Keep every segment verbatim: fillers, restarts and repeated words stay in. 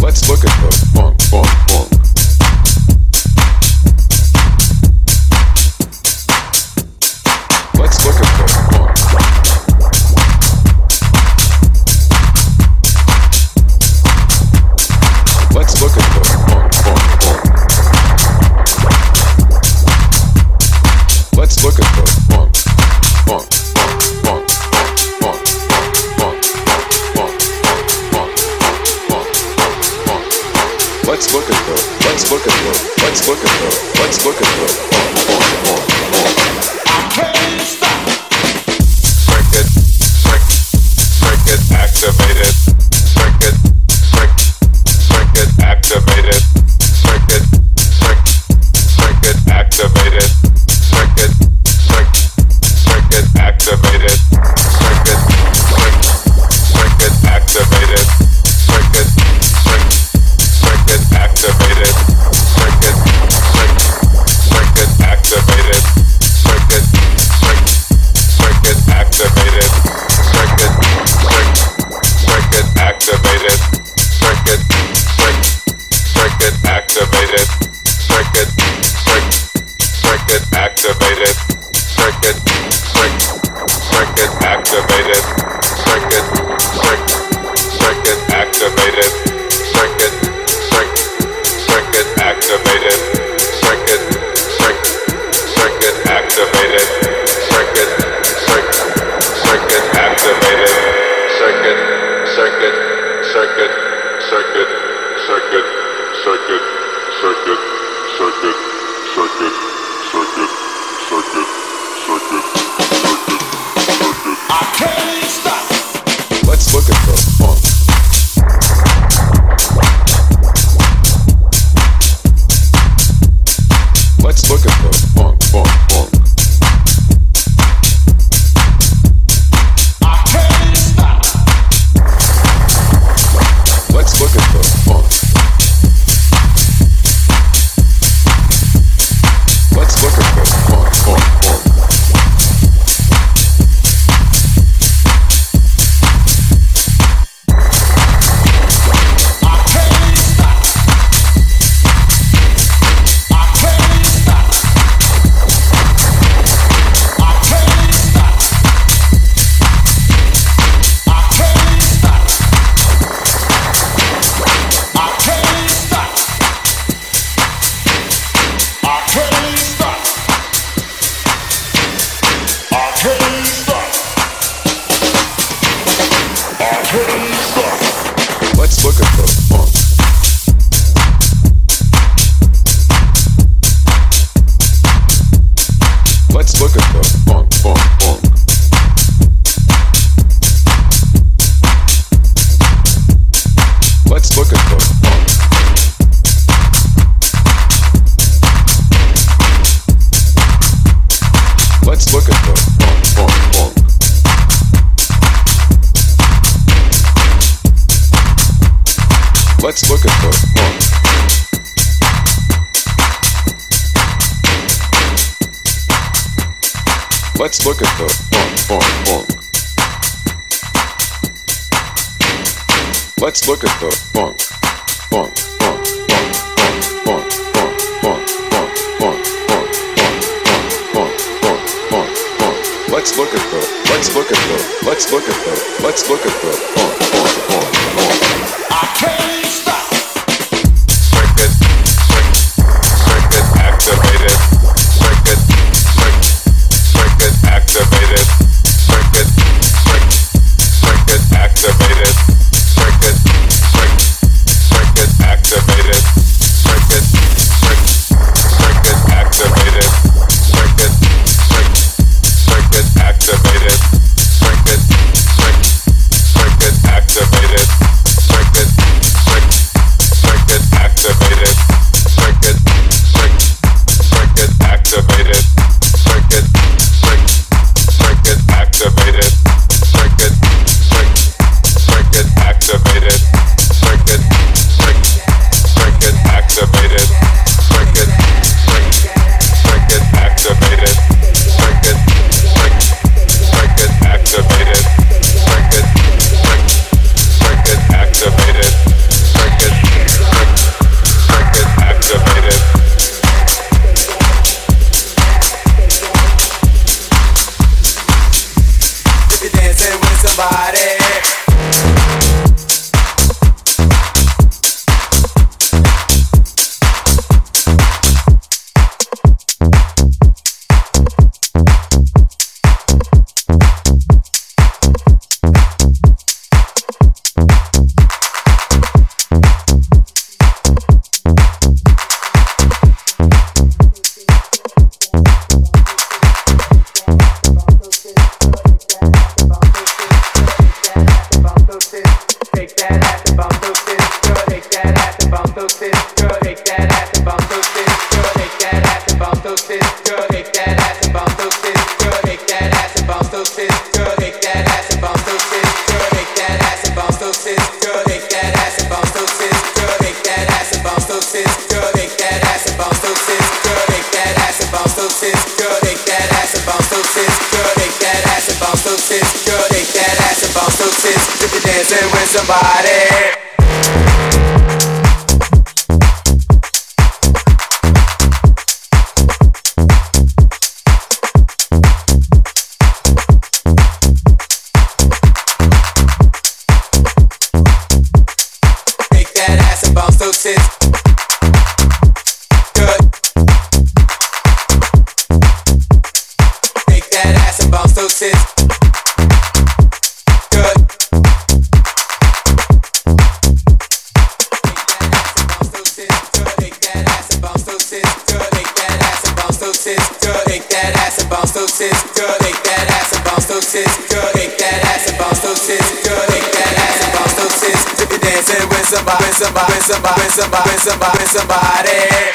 Let's look at the funk, funk, funk. Let's look at the funk. Let's look at the funk, funk, funk. Let's look at the funk, funk, funk, funk, funk, funk, funk, funk, funk. Let's look at the, let's look at the, let's look at the, let's look at the funk, funk, funk, funk. I can't stop. Circuit, circuit, circuit activated. Circuit, circuit, circuit activated. Circuit, circuit, circuit activated. Circuit, circuit, circuit activated. Circuit, circuit, circuit activated. Circuit, circuit, circuit activated. Circuit, circuit, circuit activated. Circuit, circuit, circuit activated. Circuit, circuit, circuit activated. Circuit, circuit, circuit activated. Circuit, circuit, circuit activated. Circuit, circuit, circuit activated. Circuit, circuit, circuit activated. Circuit, circuit, circuit activated. Circuit, circuit, circuit activated. Circuit, circuit, circuit activated. Circuit, circuit, circuit, circuit, circuit, circuit, circuit, circuit, circuit, circuit, circuit, circuit, circuit, circuit. I can't stop. Let's look at the funk. Let's look at the funk, funk, funk. I can't stop. Let's look at the funk. Let's look at the funk, funk, funk. I can't stop. I can't stop. I can't stop. I can't stop. I can't stop. I can't stop. I can't stop. I can't stop. Let's look at the funk. Let's look at the funk, funk, funk. Let's look at the funk. Let's look at the funk, funk, funk. Let's look at the funk. Let's look at the funk, funk, funk. Let's look at the funk, funk, funk, funk, funk, funk, funk, funk, funk, funk, funk, funk, funk, funk, funk. Let's look at the, let's look at the, let's look at the, let's look at the funk, funk, funk, funk. I can't stop. Circuit, circuit, circuit activated. Circuit, circuit, circuit activated. Circuit, circuit, circuit activated. Circuit, circuit, circuit activated. Circuit, circuit, circuit activated. Circuit, circuit, circuit activated. Circuit, circuit, circuit activated. Circuit, dancing with somebody. Somebody, somebody, somebody, somebody, somebody, somebody.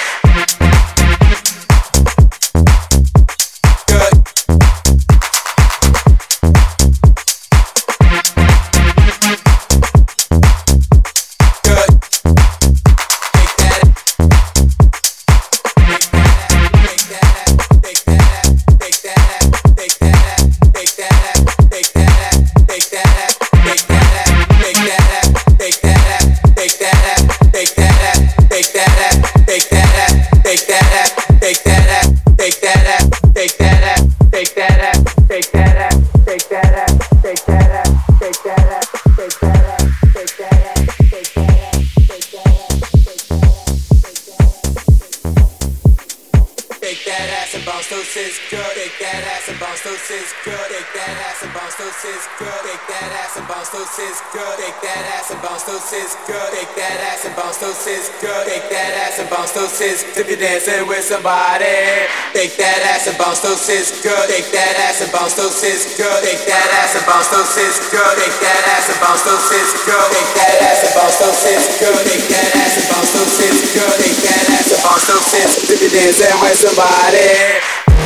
If you're dancing with somebody, take that ass and bounce those sis, girl. Take that ass and bounce those sis, girl. Take that ass and bounce those sis, girl. Take that ass and bounce those sis, girl. Take that ass and bounce those sis, girl. Take that ass and bounce those sis, girl. Take that ass and bounce those sis. If you're dancing with somebody.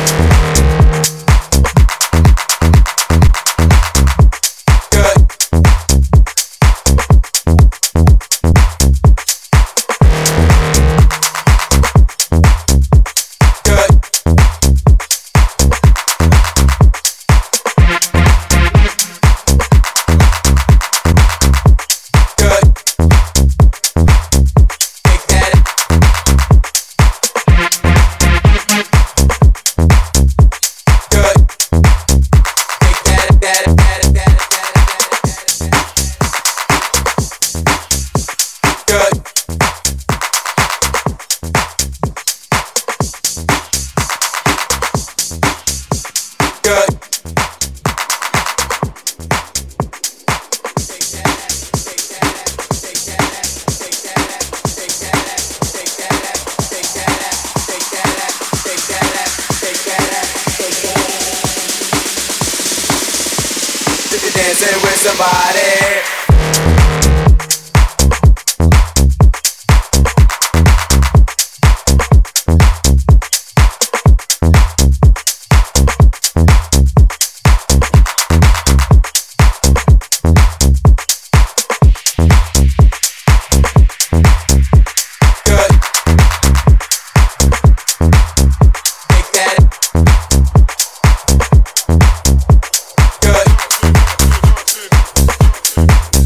Dancing with somebody. Good.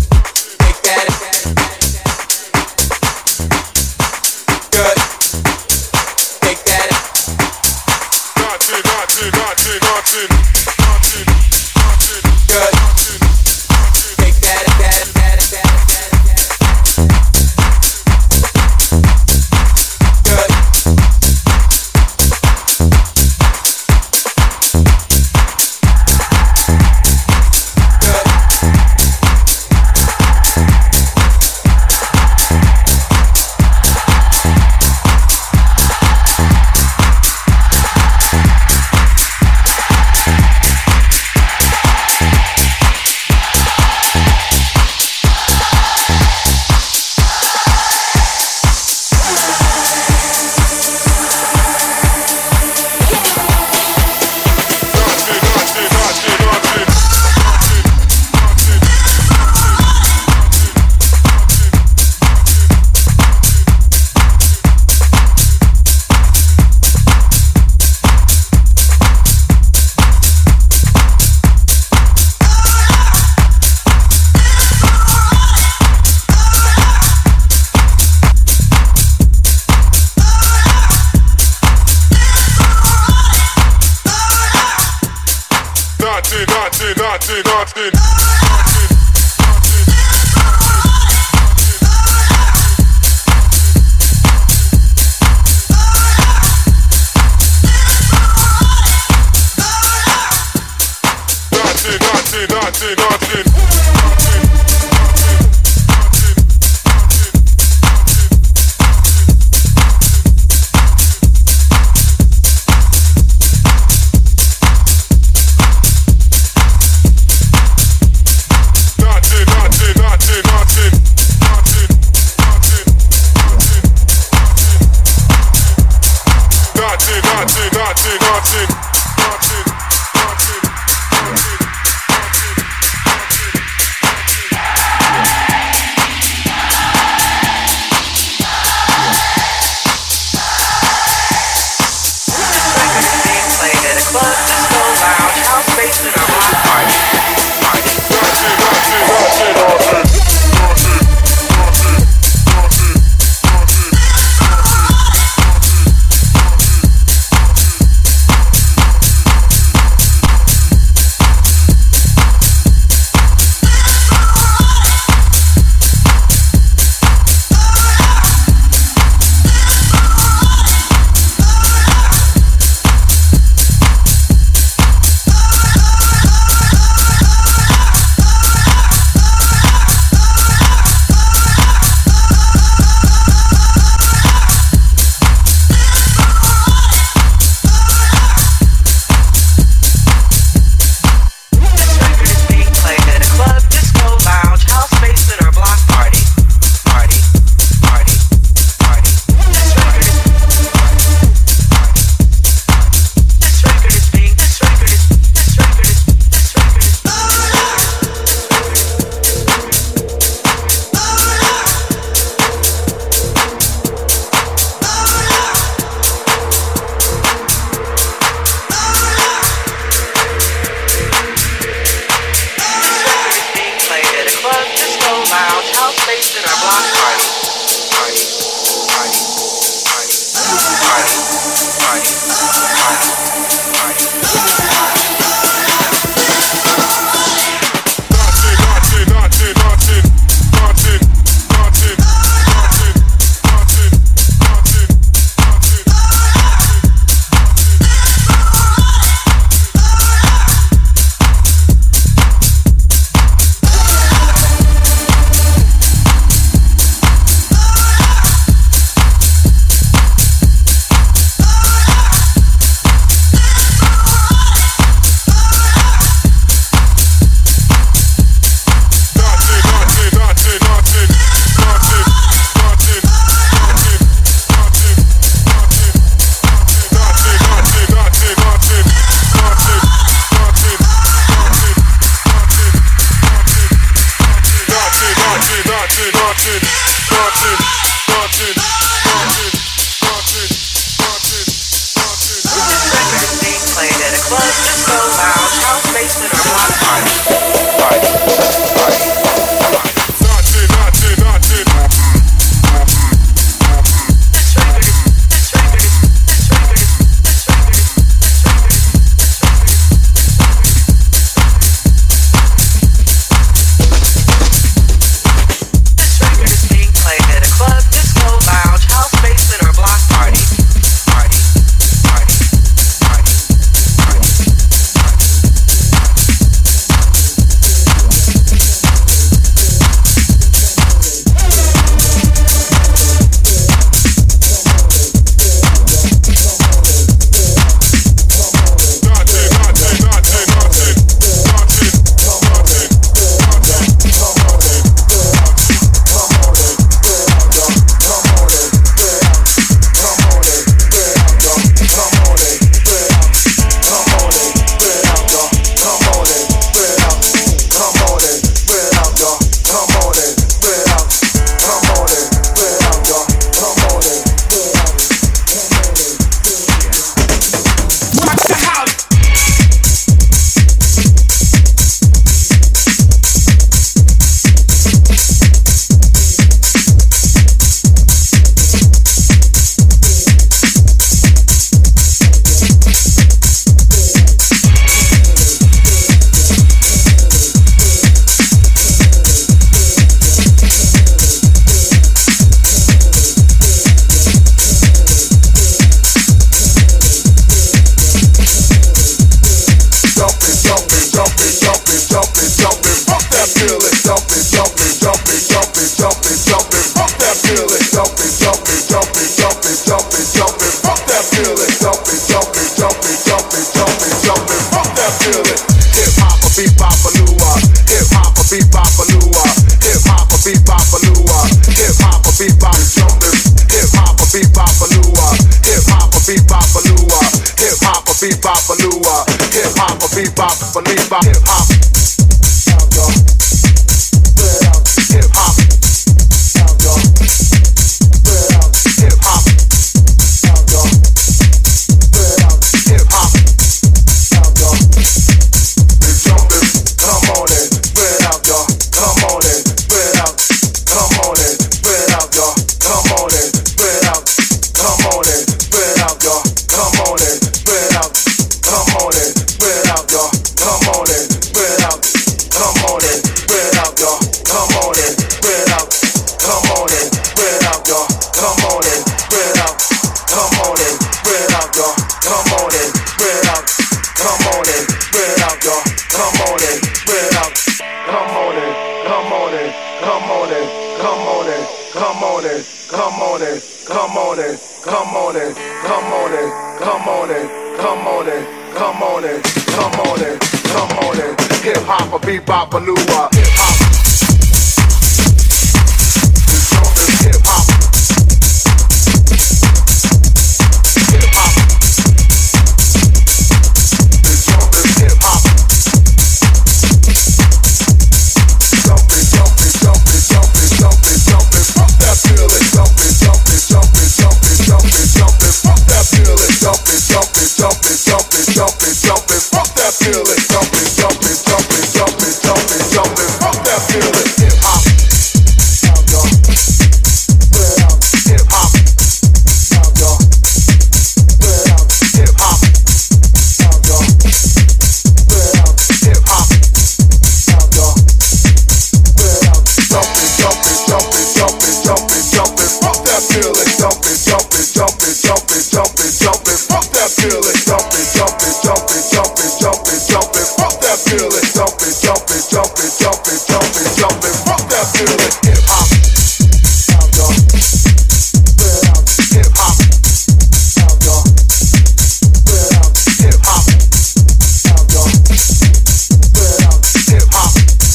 bebop, baloo, hip hop, a bebop, bebop, hip hop. Hip hop. Hip hop. Hip hop. The jumpers, come on and spread out, y'all. Come on and spread out. Come on and spread out, y'all. Come on and spread out. Come on and spread out, y'all. Come on and spread out. Come on and spread out, y'all. Come on and spread out. Come on and spread out, y'all. Come on and spread out. Come on and spread out, y'all. Come on and spread out. Come on and spread out, y'all. Come on and spread out. Come on and spread out, y'all. Come on and spread out. Come on and come on and come on and come on and come on and come on and come on and come on and come on and come on and come on and come on and come on and come on and hip hop, a bebop, baloo, hip hop. The song is hip hop. Hip hop. The song is hip hop. Jumping, jumping, jumping, jumping, jumping, jumping, fuck that feeling. Jumping, jumping, jumping, jumping, jumping, jumping, fuck that feeling. Jumping, jumping, jumping, jumping, jumping, jumping, fuck that feeling. Jumping, jumping, jumping, jumping, jumping, jumping, fuck that feeling. Hip hop. Hip hop. Hip hop. Hip hop. Jumping, jumping, jumping, jumping, jumping, jumping, fuck that feeling. Jumping, jumping, jumping, jumping, jumping, jumping, fuck that feeling. Jumping, jumping, jumping, jumping, jumping, jumping, fuck that feeling. Jumping, jumping, jumping, jumping, jumping, jumping, fuck that feeling. Hip hop. Hip hop. Hip hop. Hip hop.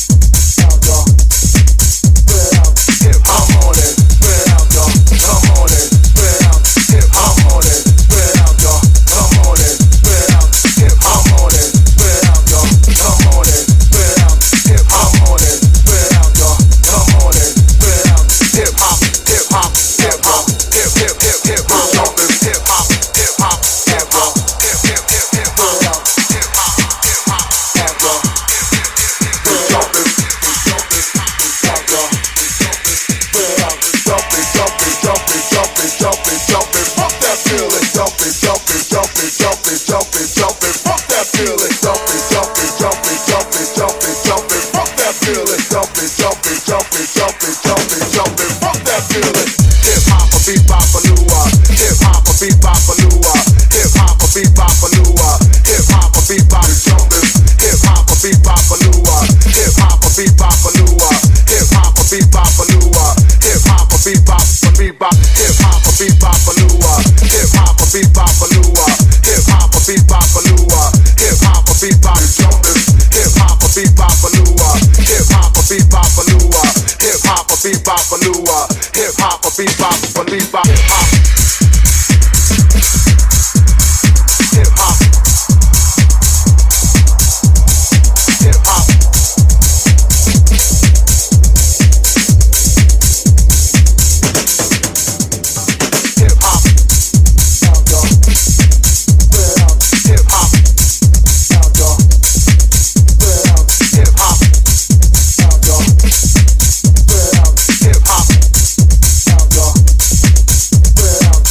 Hip hop on it, spread out, y'all. Come on and spread out. Hip hop on it, spread out, y'all. Come on and spread out. Hip hop on it, spread out, y'all. Come on and spread out. Hip hop on it, spread out, y'all. Come on and spread out. Hip hop, hip hop, hip hop, hip hip hip hip hop. Jumpers, hip hop, hip hop, hip hop, hip hip hip hip hop. Hip hop, hip hop, hip hop. The jumpers, the jumpers, the jumpers, jumping, jumping, jumping, jumping, jumping, jumping, fuck that feeling. Jumping, jumping, jumping, jumping, jumping, jumping, fuck that feeling. Jumping, jumping, jumping, jumping, jumping, jumping, fuck that feeling. Jumping, jumping, jumping, jumping, jumping, jumping, fuck that feeling. Hip hop, a bebop, baloo, hip hop, a bebop, baloo, hip hop, a bebop, baloo, hip hop, a bebop, jumpers, hip hop, a bebop, baloo, hip hop, a bebop, baloo, hip hop, a bebop, baloo, hip hop, a bebop, bebop, hip hop, a bebop, baloo, hip hop, a bebop, baloo, hip hop, a bebop, baloo, hip hop, a bebop, jumpers, hip hop, a bebop, baloo, hip hop, a bebop, baloo, hip hop, a bebop, baloo, hip hop, a bebop, bebop, hip hop. Hip hop. Hip hop. Hip hop. Hip hop. Hip hop. Hip hop.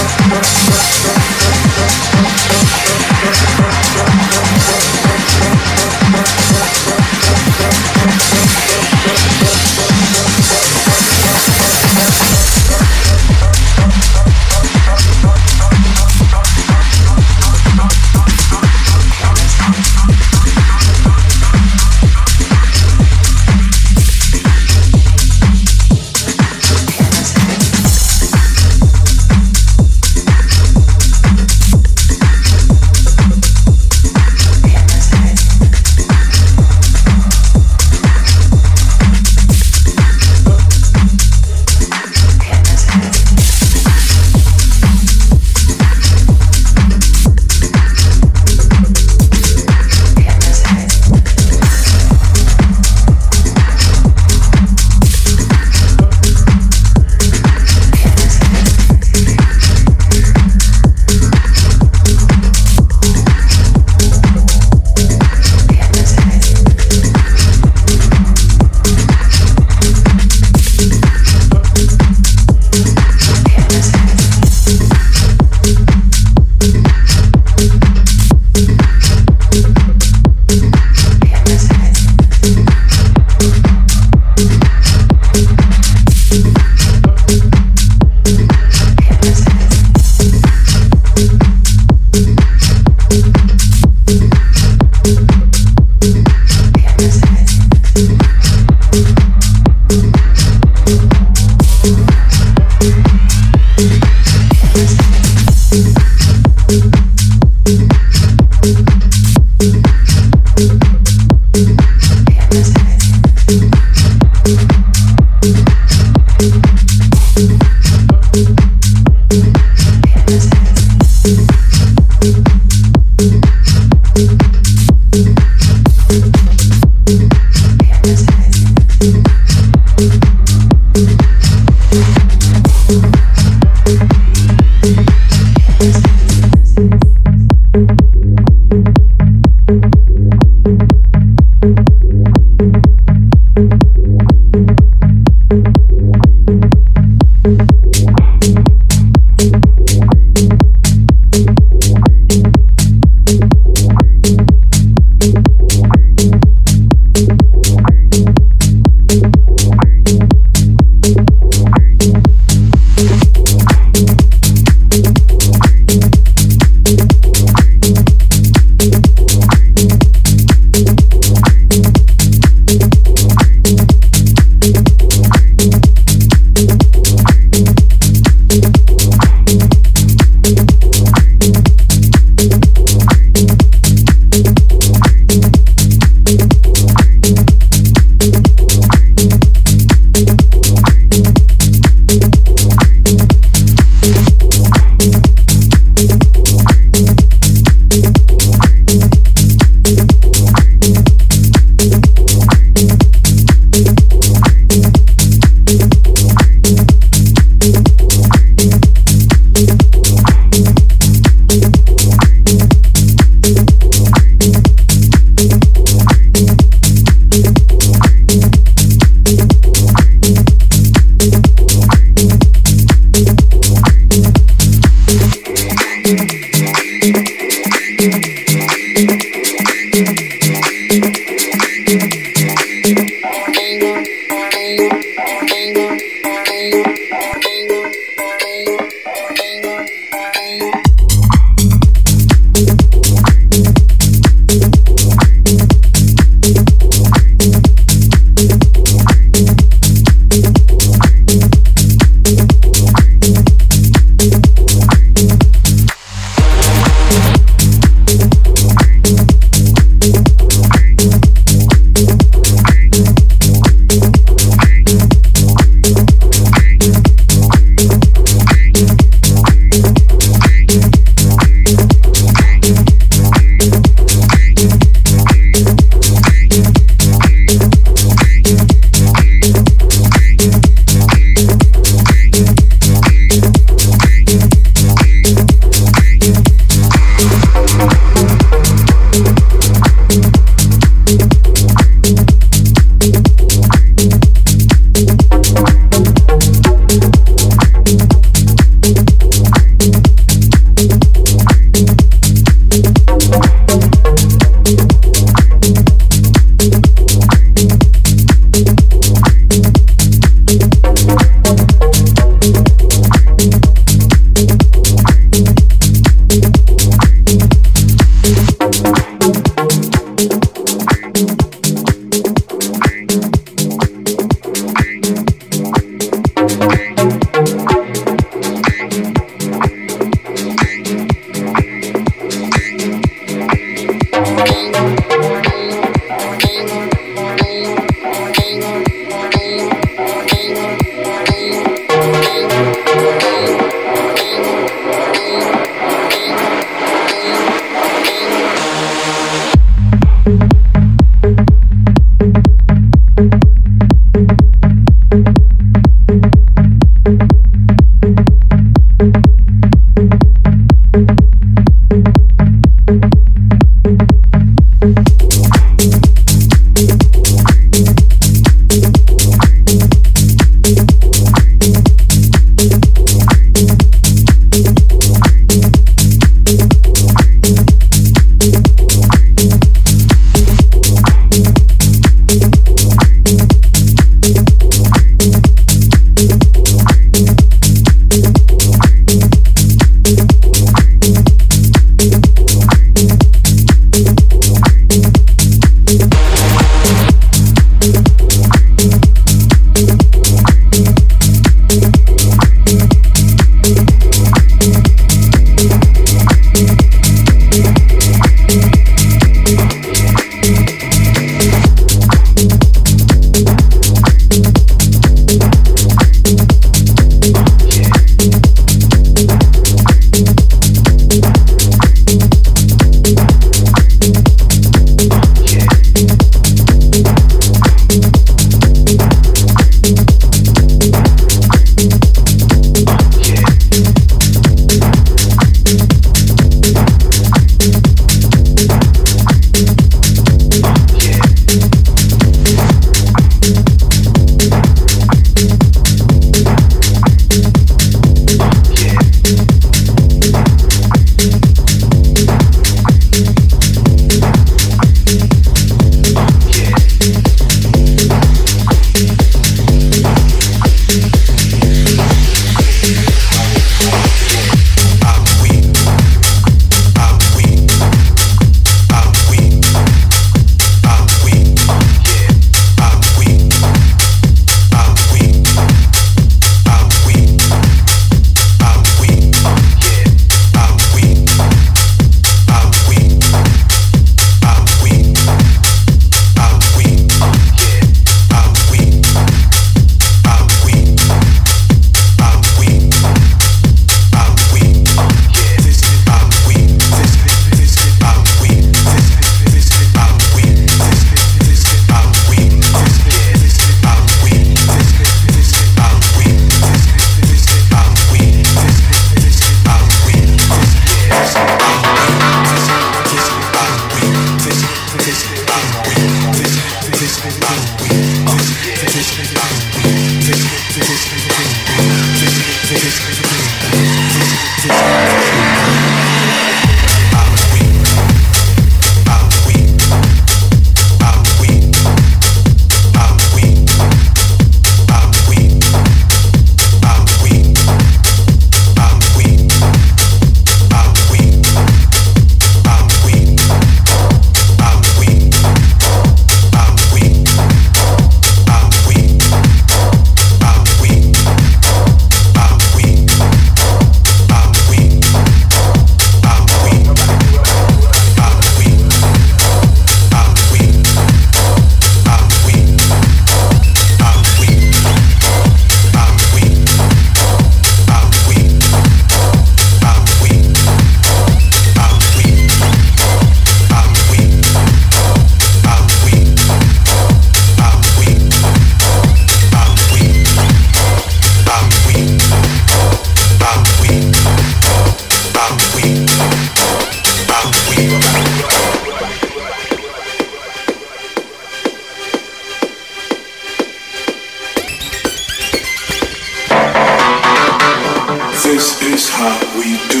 we do.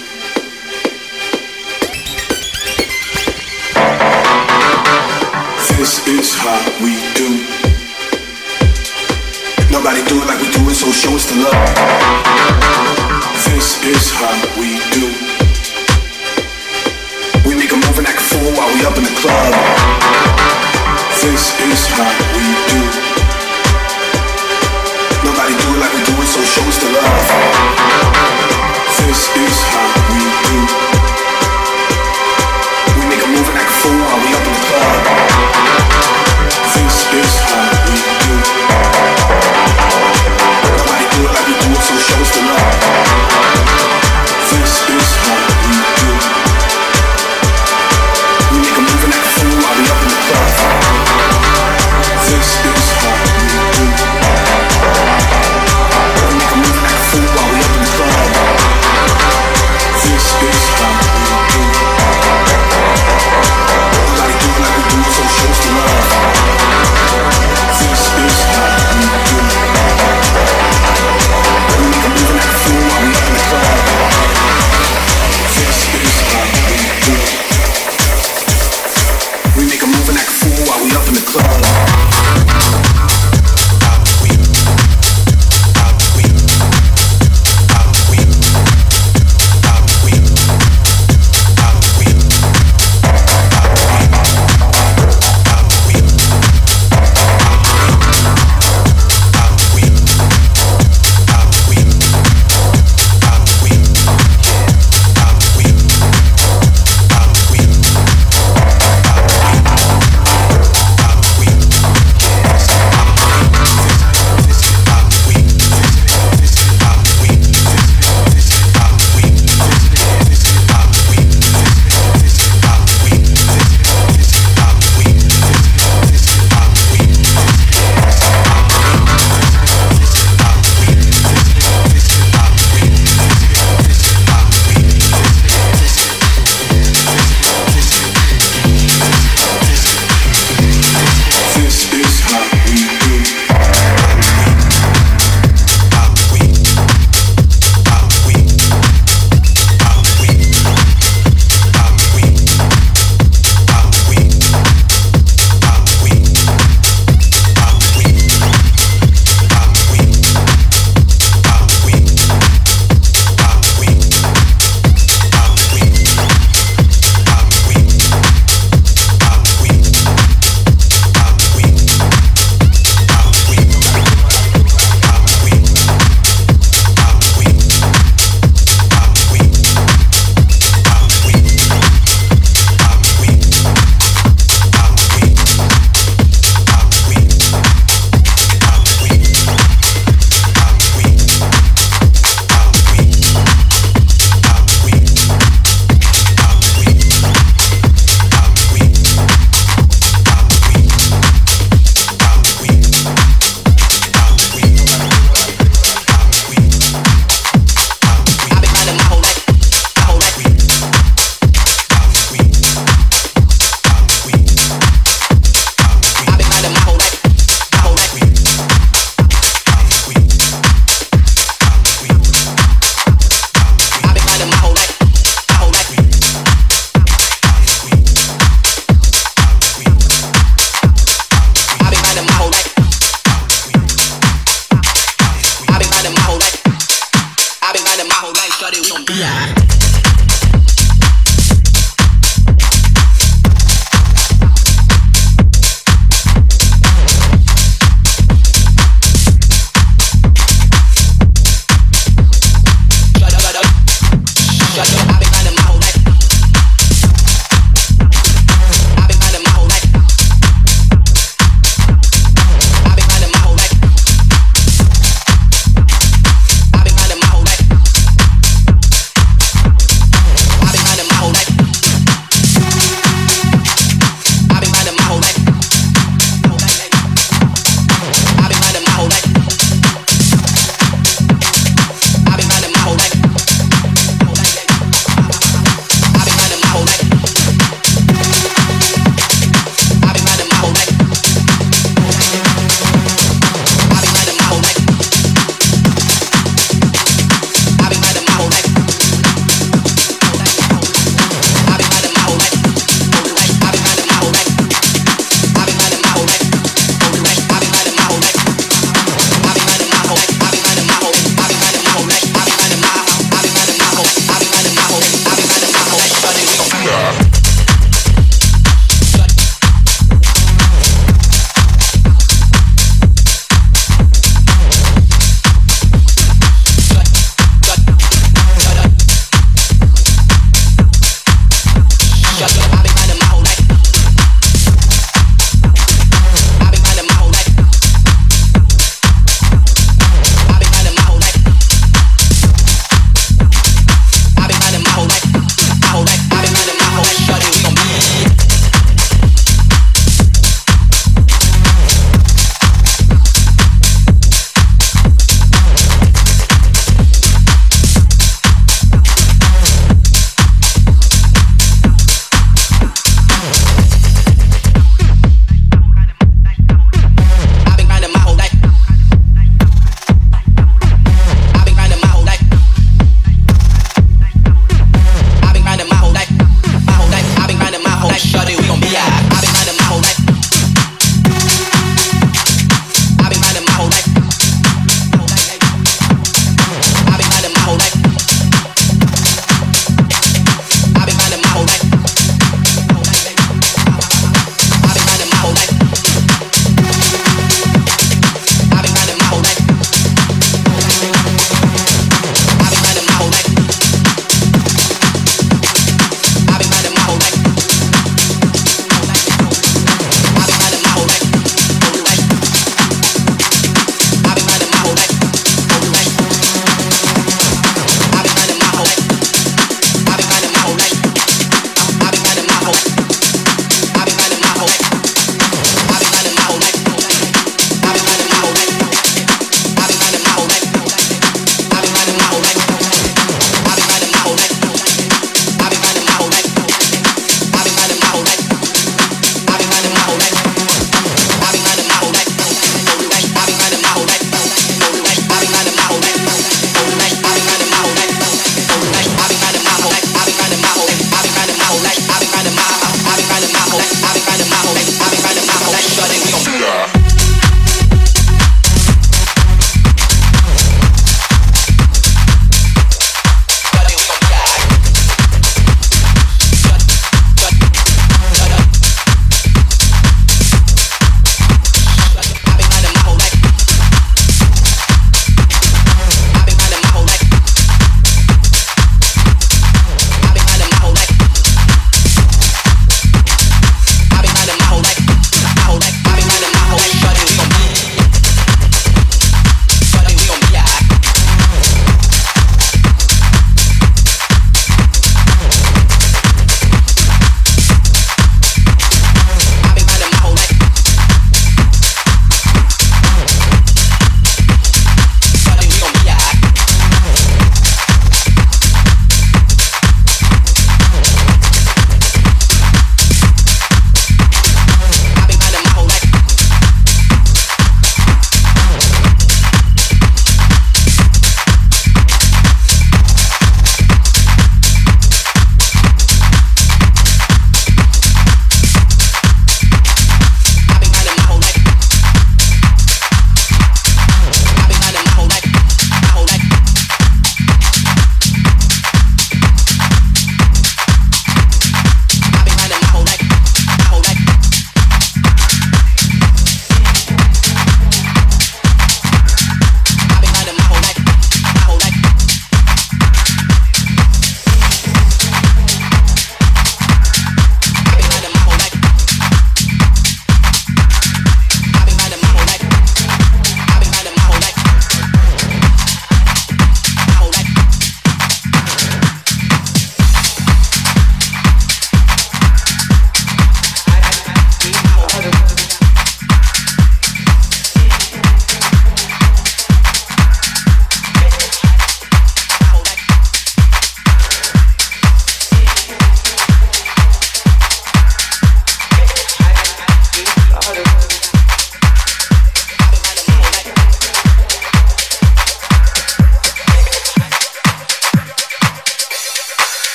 This is how we do. Nobody do it like we do it, so show us the love. This is how we do. We make a move and act a fool while we up in the club. This is how we do. Nobody do it like we do it, so show us the love. This is how we do. We make a move and act a fool while we up in the club. This is how we do. Nobody do it like we do it, so show us the love. This is how we do. We make a move and act a fool while we up in the club. This is how we do. We make a move and act a fool while we up in the club. This is how we do. Nobody do it like we do it, so show us the love. This is how we do. We make a move and act a fool while we up in the club. This is how we do. We make a move and act a fool while we up in the club. Yeah.